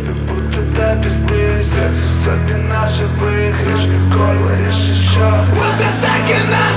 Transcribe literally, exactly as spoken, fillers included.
будто до пизды. В сердце сотни ножевых, лишь горло, лишь еще. Будто так и надо.